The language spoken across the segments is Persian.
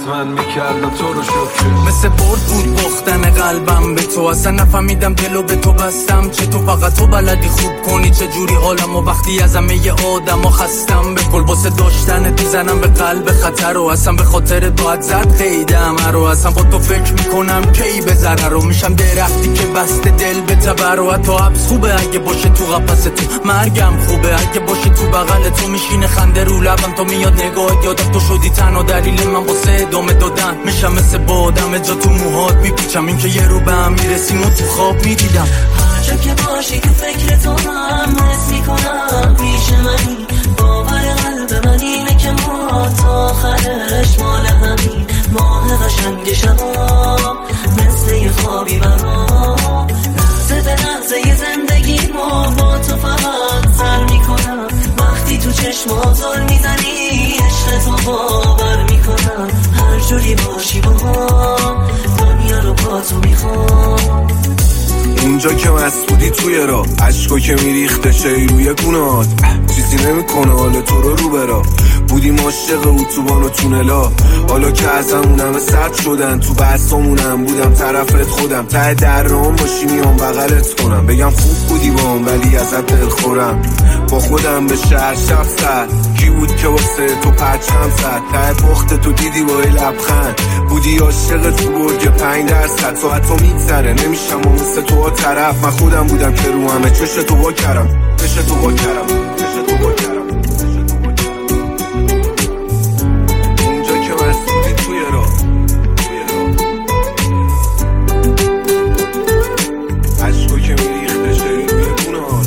من میکردم تو رو شکر. مثل برد بود باختن قلبم به تو، اصلا نفهمیدم دلو به تو بستم. چه تو فقط تو بلدی خوب کنی چه جوری حالم، و وقتی از همه آدم ها خستم به کل واسه داشتن میزنم به قلب خطر، و اصلا به خاطر تو زد قیدم رو، اصلا با تو فکر میکنم کی به ضرر رو میشم درختی که بست دل به تبر، و حتی حبس خوبه اگه باشه تو قفس تو، مرگم خوبه اگه باشه تو بغل تو، میشینه خنده رو لبم تا میاد نگاهت، یادم تو شدی تنها دلیل من واسه ادامه دادن. میشم مثل بادم جا تو موهات میپیچم، این که یه رو به هم میرسیم و تو خواب میدیدم. هر جا که باشی تو فکر تو هم حس میکنم پیش منی، باور قلب من اینه که ما تا آخرش مال همین، ماه قشنگ شما مثل یه خوابی برام، لحظه به لحظه زندگی ما با تو فقط سر میکنم، وقتی تو چشمات زل میزنی عشق تو باور میکنم، هر جوری باشی با هم دنیا رو با تو میخوام. اینجا که مسئولی توی را عشقا که میریخته شی روی گونات، چیزی نمیکنه حال تو رو برا، بودیم عاشق اتوبان و تونلا، حالا که ازمون همه سرد شدن، تو بحثامونم بودم طرفت خودم، ته درام باشی میام بغلت کنم، بگم خوب بودی بام ولی ازت دلخورم، با خودم به شهر شب سر کی بود که واسه تو پرچم زد، ته پخت تو دیدی با لبخند، بودی عاشق تو برگ 5% ساعت تو میگذره نمیشم و مثل تو طرف، من خودم بودم که رو همه چش تو با کرم، چش تو با کرم، چش تو با کرم. اینجا که مسئولی توی را عشقا که میریخته شدی روی گونات،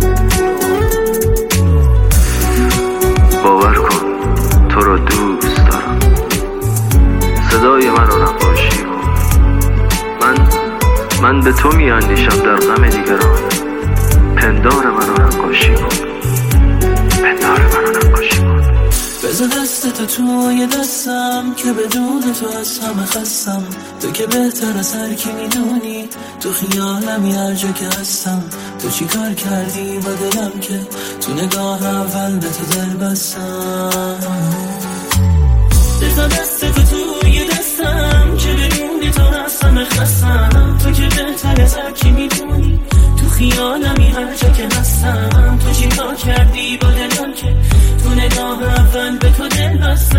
باور کن تو رو دوست دارم، صدای من رو نباشی کن، من به تو میاندیشم در غم دیگران، پندار من رو نقاشی کن، پندار من رو نقاشی کن. بذار دستتو توی دستم که بدون تو از همه خستم، تو که بهتر از هر کی میدونی، تو خیالمی هر جا که هستم، تو چی کار کردی با دلم که تو نگاه اول به تو دل بستم. بذار دستتو توی دستم که بدون تو از همه خستم، تو که بهتر از هر کی میدونی، تو خیالمی هر جا که هستم، تو چی کار کردی با دلم که تو نگاه اول به تو دل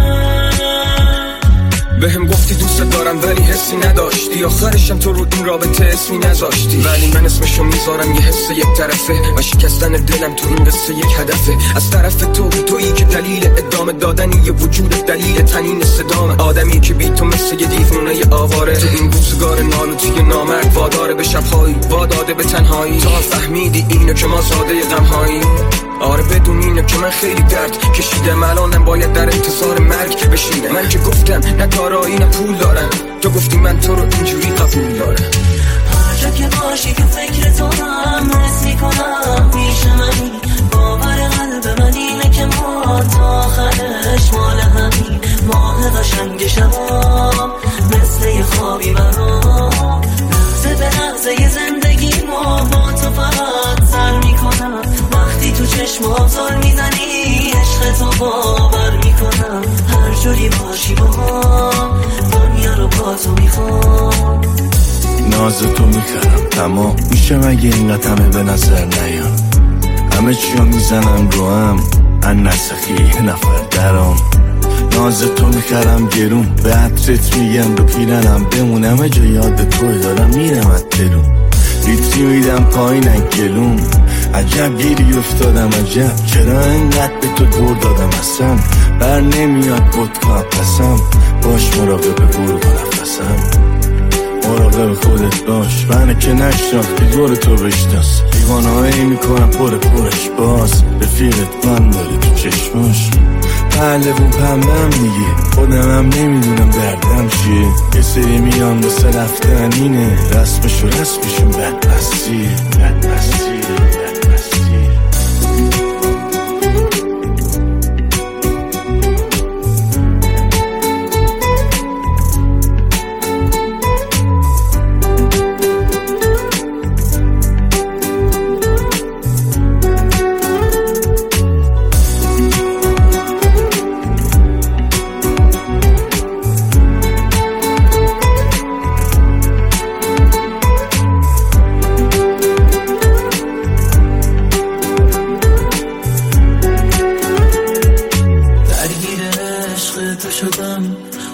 بستم. بهم گفتی دوست دارم ولی حسی نداشتی، آخرشم تو رو این رابطه اسمی نذاشتی، ولی من اسمشو میذارم یه حس یک طرفه، و شکستن دلم تو این قصه یک هدفه، از طرف تویی که دلیل ادامه دادنی یه وجود، دلیل تنین صدام، آدمی که بی تو مثل یه دیوونه یه آواره، تو این روزگار نالوتی نامرد واداره به شبهایی، واداده به تنهایی، تا فهمیدی اینو که ما زاده غمهایی، آره بدون اینو که من خیلی درد کشیدم، الانم باید در انتظار مرگ بشینه، من که گفتم نه دارایی نه پول دارم، تو گفتی من تو رو اینجوری قبول دارم. هر جا که باشی تو فکر تو هم حس میکنم پیش منی، باور قلب من اینه که ما تا آخرش مال همین، ماه قشنگ شبام مثل یه خوابی برام، لحظه به لحظه زندگی ما با تو فقط سر میکنم، وقتی تو چشمات زل میزنی عشق تو باور میکنم، هر جوری باشی با هم دنیا رو با تو میخوام. ناز تو میخرم تمام میشه مگه اینقدر همه به نظر نیان، همه چیو میزنم رو هم ان نسخی یه نفر درام، ناز تو میخرم گرون به عطرت میگم رو پیرنم بمون، همه جا یاد توی دارم میرم از دلون، ریتی میدم پایین گلون، عجب گیری افتادم عجب چرا اینقدر به تو دور دادم، اصلا بر نمیاد بودکا پسم، باش مراقب گرگ و نفسم، مراقب خودت باش، منه که نشناختی دور تو بشناس، دیوانه هایی میکنم پرش باز، رفیقت من داره تو چشماش، پهلوون پنبم میگه خودمم نمیدونم دردم چیه، یه سری میان واسه رفتن اینه، رسمشون بدبستی.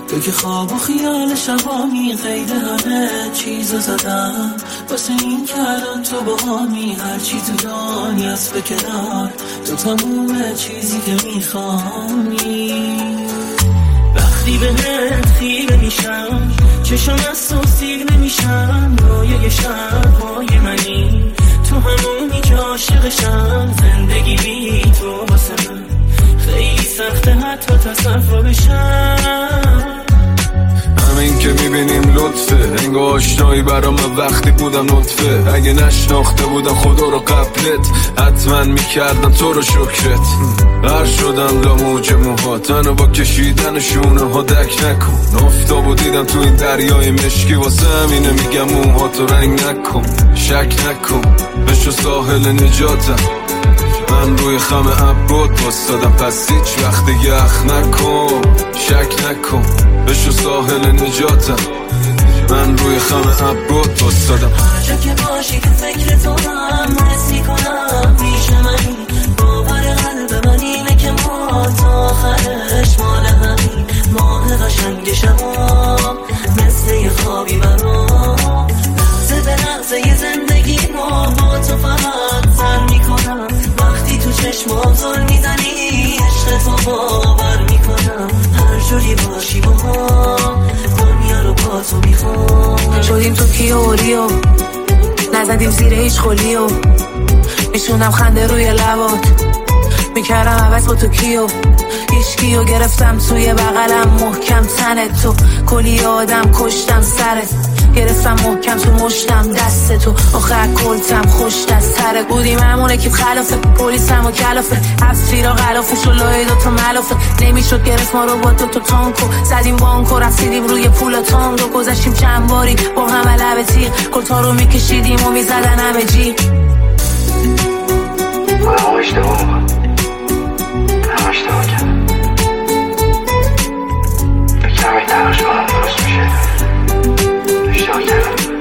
تو که خواب و خیال شبامی قید همه چیزو زدم واسه این که الان تو باهامی هر چی تو دنیاست به کنار تو تموم چیزی که میخوانی وقتی بهت خیره میشم چشم از تو سیر نمیشم رویای شبهای منی تو همونی که عاشقشم زندگی بی تو واسه من خیلی سخته حتی تصور بشم همین که میبینیم لطفه انگار آشنایی برا من وقتی بودم نطفه اگه نشناخته بودم خدا رو قبلت حتما میکردم تو رو شکرت هر شدم لا موج موهات منو با کشیدن شونه ها دک نکن آفتاب و دیدم تو این دریای مشکی واسه همینه میگم موهاتو رنگ نکن شک نکن بشو ساحل نجاتم من روی خم عبود باستادم پس هیچ وقت یخ نکن شک نکن بشو ساحل نجاتم من روی خم عبود باستادم هر جا که باشی تو فکر تو هم حس میکنم پیش منی باور قلب من اینه که ما تا آخرش مال همین ماه قشنگ شما مثل یه خوابی برام لحظه به لحظه یه زندگی ما با تو فقط سر میکنم وقتی تو چشمام زل میزنی عشق تو باور میکنم هر جوری باشی با هم دنیا رو با تو میخوام شدیم تو کیوریو نزدیم زیر هیچ خولیو میشونم خنده روی لبات میکردم عوض با تو کیو هیچ کیو گرفتم توی بغلم محکم تنت تو کلی آدم کشتم سرت گرفتم محکم تو مشتم دست تو آخر کلتم خوش دستره بودیم همونه که خلافه پولیس هم و کلافه هفت فیرا غلافوش و لای دوتا ملافه نمیشد گرفت ما رو با دوتا تانکو زدیم بانکو رفتیدیم روی پول تانگو گذاشتیم چند باری با هم لب تیغ کلتا رو میکشیدیم و میزدن همه جی همه اشتباه میکنم همه اشتباه کردم بکنم این تلاش کنم درست میشه اشتباه کردم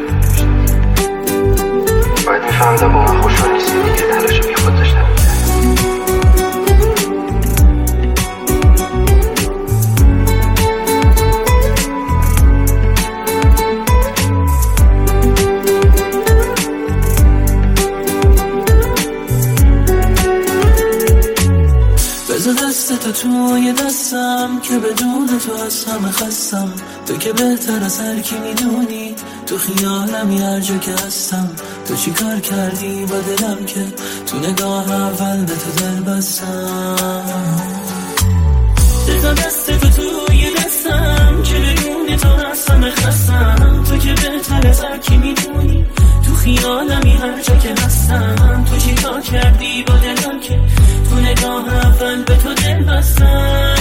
باید میفهمیدم با من خوشحال نیستی دیگه تلاش بی خود داشتم دست تو توی دستم که بدون تو از همه خستم تو که بهتر از هر کی میدونی تو خیالمی هر جا که هستم تو چی کار کردی با دلم که تو نگاه اول به تو دل بستم بذار دست تو توی دستم که بدون تو از همه خستم تو که بهتر از هر کی میدونی تو خیالمی هر جا که هستم تو چی کار کردی با دلم که تو نگاه اول به تو دل بستم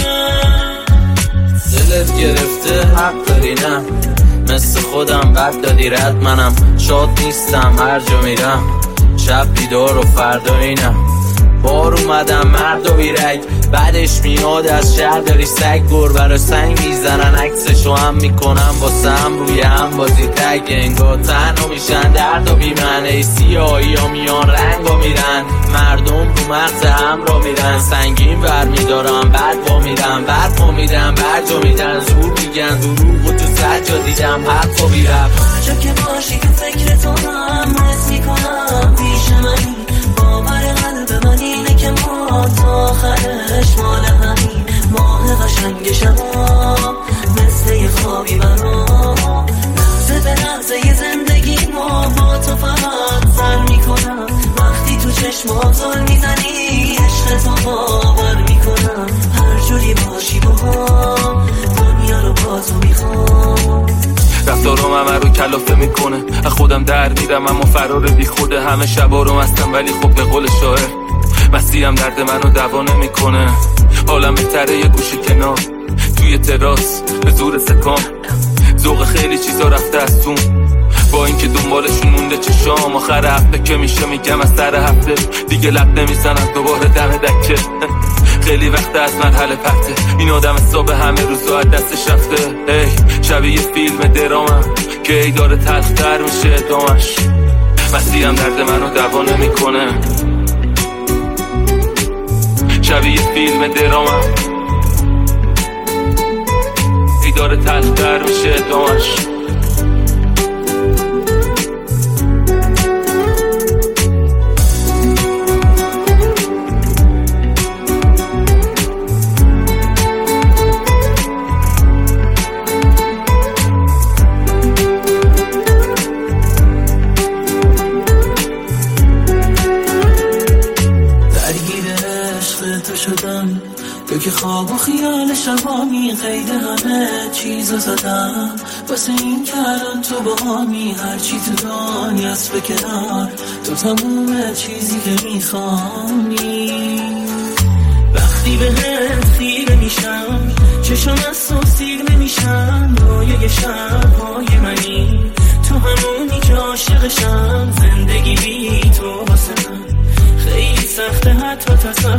دلت گرفته حق داری نه مثل خودم قد دادی رد منم شاد نیستم هر جا میرم شب بیدار و فردا اینم بار اومدم مرد و بیرک بعدش میاد از شهر داری سگ گربه رو سنگ میزنن عکسشو هم میکنم واسه هم روی هم بازی تگ انگار تنها میشن درد و بیمنه سیاهی ها میان رنگ ها میرن مردم رو مغز هم را میرن سنگین بر میدارم بعد با میرم بعد با میدم بعد جا میدن زور میگن دروغ و تو سجا دیدم حق و بیرم هر جا که باشی تو فکر تو هم حس میکنم پیش منی باور قلب من اینه که ما تا آخرش مال همین ماه قشنگ شما مثل یه خوابی برام لحظه به لحظه یه زندگی ما با تو فقط سر میکنم وقتی تو چشمام زل میزنی عشق تو باور میکنم هر جوری باشی با هم دنیا رو با تو میخوام رفتارم همه رو کلافه میکنه از خودم در میرم اما فرار بی خوده همه شبا رو مستم ولی خب به قول شاعر مسیحم درد منو دوا نمیکنه حالم بهتره یه گوشه کنار توی تراس به زور سکام ذوق خیلی چیزا رفته از تون با اینکه دنبالشون مونده چشام آخر هفته که میشه میگم از سر هفته دیگه لب نمیزنم دوباره دم دکه خیلی وقت از مرحله پرته این آدم حساب همه روزا از دستش رفته ای شبیه فیلم درامم که ای داره تلختر میشه ادامش مسیحم درد منو دوا نمیکنه شبیه فیلم درامم ای داره تلختر میشه ادامش. تو که خواب و خیال شبامی قید همه چیزو زدم واسه این که الان تو باهامی هرچی تو دنیاست به کنار تو تموم چیزی که میخوانی. وقتی بهت خیره میشم چشم از تو سیر نمیشم رویای شبهای منی تو همونی که عاشقشم زندگی بی تو واسه من خیلی سخته حتی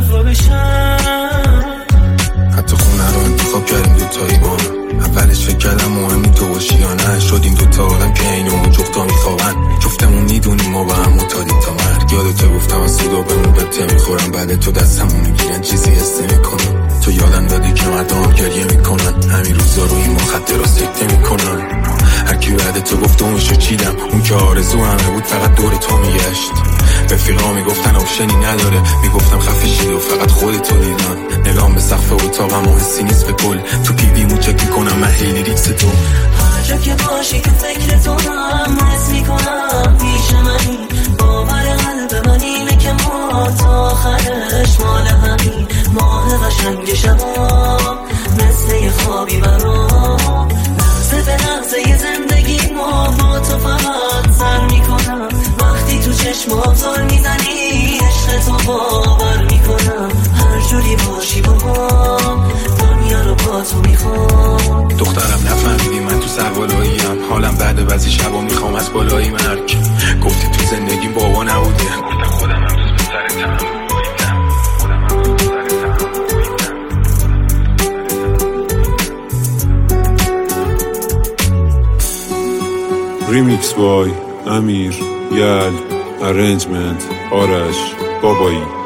تصورشم. حتی خونه رو انتخاب کردیم دوتایی با اولش فکر کردم مهمی تو باشی یا نه شدیم دوتا آدم که اینو جفتا میخوابن جفتمون میدونیم ما با هم متادیم تا مرگ. یادت گفتم از صدا بهمون ببته میخورم بعد تو دستمون میگیرن چیزی حس نمیکنم تو یادم دادی که مردم گریه میکنن همین روزا روی ما خط راست سکته میکنن. هرکی بعد تو گفت اونشو چیدم اون که آرزو همه بود فقط دور تو میگشت. رفیقا میگفتن اوشنی نداره میگفتم خفه شید و فقط خودتو دیدن. نگام به سقف اتاقم و حسی نیست به کل تو پیوی مو چک میکنم من خیلی ریکس تو هر جا که باشی تو فکر تو هم حس میکنم پیش منی باور قلب من اینه که ما تا آخرش مال همین ماه قشنگ شبا مثل یه خوابی برام لحظه به لحظه زندگی ما با تو فقط سر میکنم وقتی تو چشمام زل میزنی عشق تو باور میکنم هر جوری باشی با هم دنیا رو با تو میخوام. دخترم نفهمیدی من تو سربالاییم حالم بعد بعضی شبا میخوام از بالایی مرگ گفتی تو زندگی بابا نبوده گفتم خودم هم دوست پسرتم ریمیکس بای امیر یل ارنجمنت آرش بابایی.